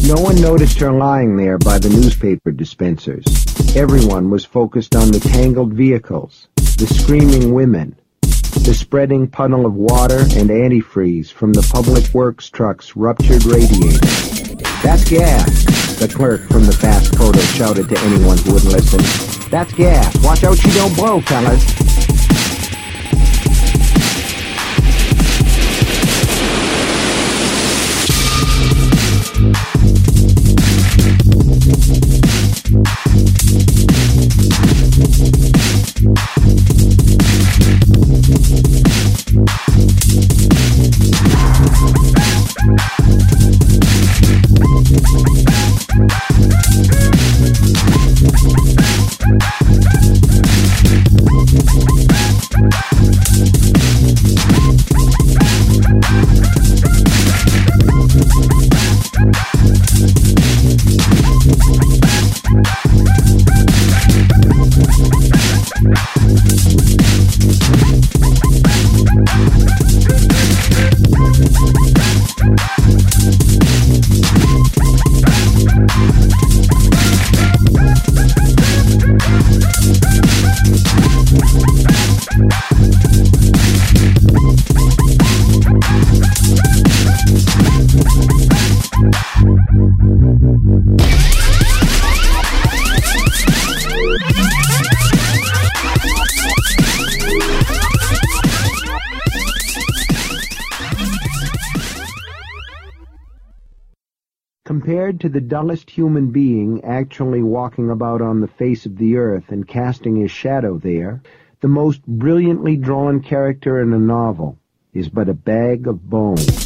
No one noticed her lying there by the newspaper dispensers. Everyone was focused on the tangled vehicles, the screaming women, the spreading puddle of water and antifreeze from the public works truck's ruptured radiator. "That's gas," the clerk from the fast photo shouted to anyone who would listen. "That's gas. Watch out she don't blow, fellas." Compared to the dullest human being actually walking about on the face of the earth and casting his shadow there, the most brilliantly drawn character in a novel is but a bag of bones.